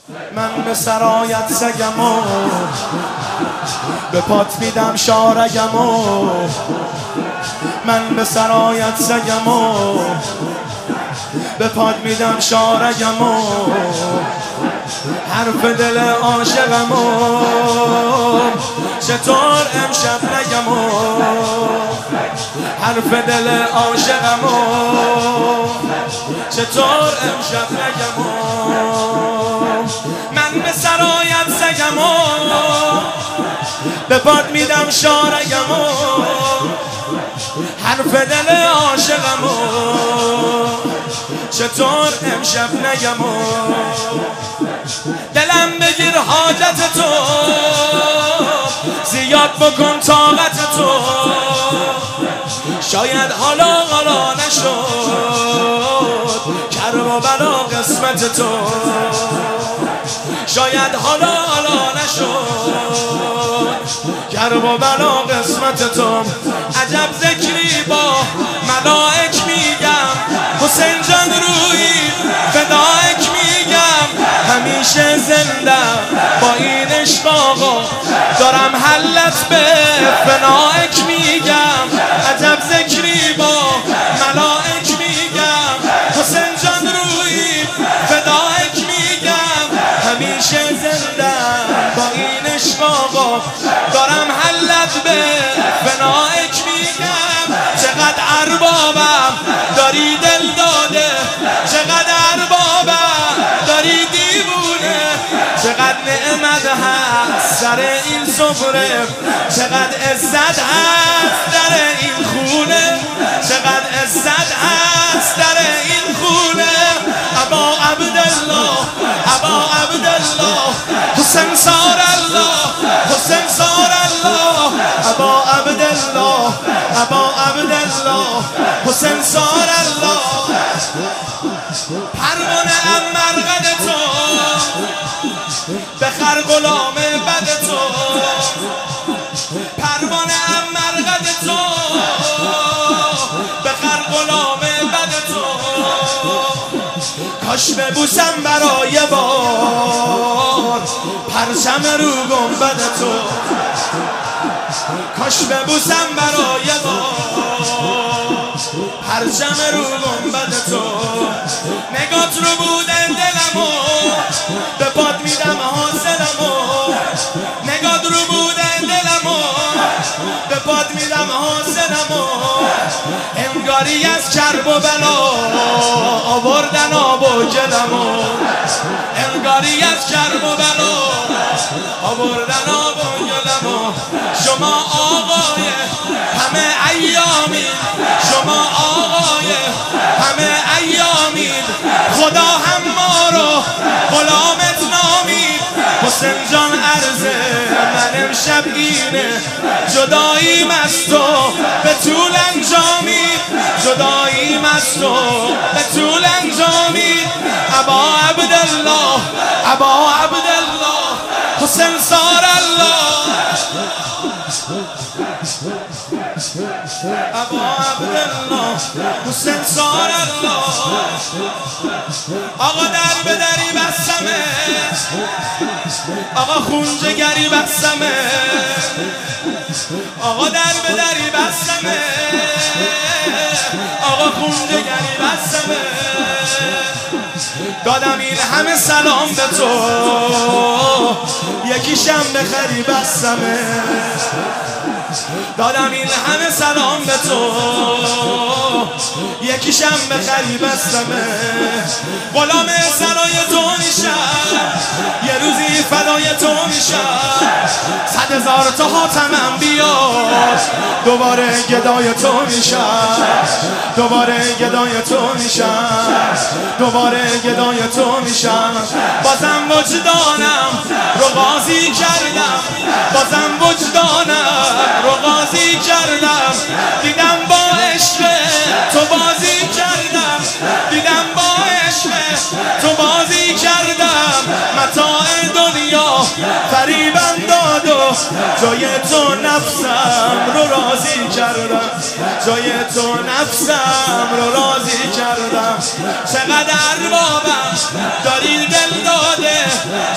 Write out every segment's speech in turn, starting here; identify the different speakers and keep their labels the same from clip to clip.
Speaker 1: من به سرایت سگمو به پات میدم شارگمو. من به سرایت سگمو به پات میدم شارگمو. حرف دل عاشقمو چطور امشب نگمو. حرف دل عاشقمو چطور امشب نگمو. من به سرایت سگمو به پات میدم شارگمو. حرف دل عاشقمو چطور امشب نگمو. دلم بگیر حاجت تو زیاد بکن طاقت تو. شاید حالا نشد کرب و بلا قسمت تو. شاید حالا نشد کرب و بلا قسمت تو. عجب ذکری با ملائک میگم. حسین جان روی فدایک میگم. همیشه زنده با این عشق آقا دارم حلت به فنایک میگم. عجب ذکری با ملائک میگم. حسین جان روی فدایک میگم. همیشه زنده با این عشق آقا دارم حلت به فنایک میگم. چقدر اربابم داری دل داده. چقدر اربابم داری دیوونه. چقدر نعمت هست سر این سفره. چقدر عزت هست در این خونه. چقدر عزت هست در این خونه. ابا عبدالله ابا عبدالله حسین سار الله حسین سار الله. ابا عبدالله ابا عبدالله حسین سار الله. پروانه ام مرقد تو بخر غلام بد تو. پروانه ام مرقد تو بخر غلام بد تو. کاش ببوسم برای بار پرچم رو گنبد تو. کاش ببوسم برای بار پرچم رو گنبد تو. نگات رو بوده دلمو به پات میدم حاصلمو. نگات رو بوده دلمو به پات میدم حاصلمو. انگاری از کرب و بلا آوردن آب و گلمو. انگاری از کرب و بلا آوردن آب و گلمو. شما آقای همه ایامید. شما آقای همه ایامید. خدا هم ما رو غلامت نامید. حسین جان عرضه من امشب اینه. جداییم از تو به طول انجامید. جداییم از تو به طول انجامید. ابا عبدالله ابا عبدالله حسین سار الله. ابا عبدالله حسین سار الله. آقا در به دری بستمه. آقا خونجگری بستمه. آقا در به دری بستمه. آقا خونجگری بستمه. دادم این همه سلام به تو یکیشم بخری بستمه. دادم این همه سلام به تو یکیشم بخری بستمه. غلام سرای تو میشم یه روزی فدای تو میشم. 100,000 تا حاتمم بیاد دوباره گدای تو میشم. دوباره گدای تو میشم. دوباره گدای تو میشم. بازم وجدانم رو قاضی کردم. بازم وجدانم رو قاضی کردم. دیدم با عشق تو بازی کردم. دیدم با عشق تو بازی کردم. متاع دنیا فریبم داد و جای تو نفسم رو راضی کردم. جای تو نفسم رو راضی کردم. چقدر اربابم داری دل داده.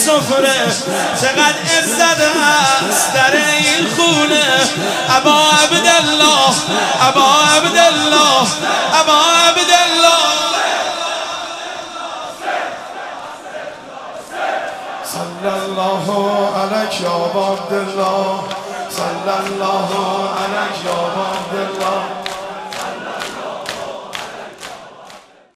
Speaker 1: سفره چقدر عزت هست در این خونه ابا عبدالله ابا عبدالله ابا عبدالله صلی الله علیک یا ابا عبدالله صلی الله علیک یا ابا عبدالله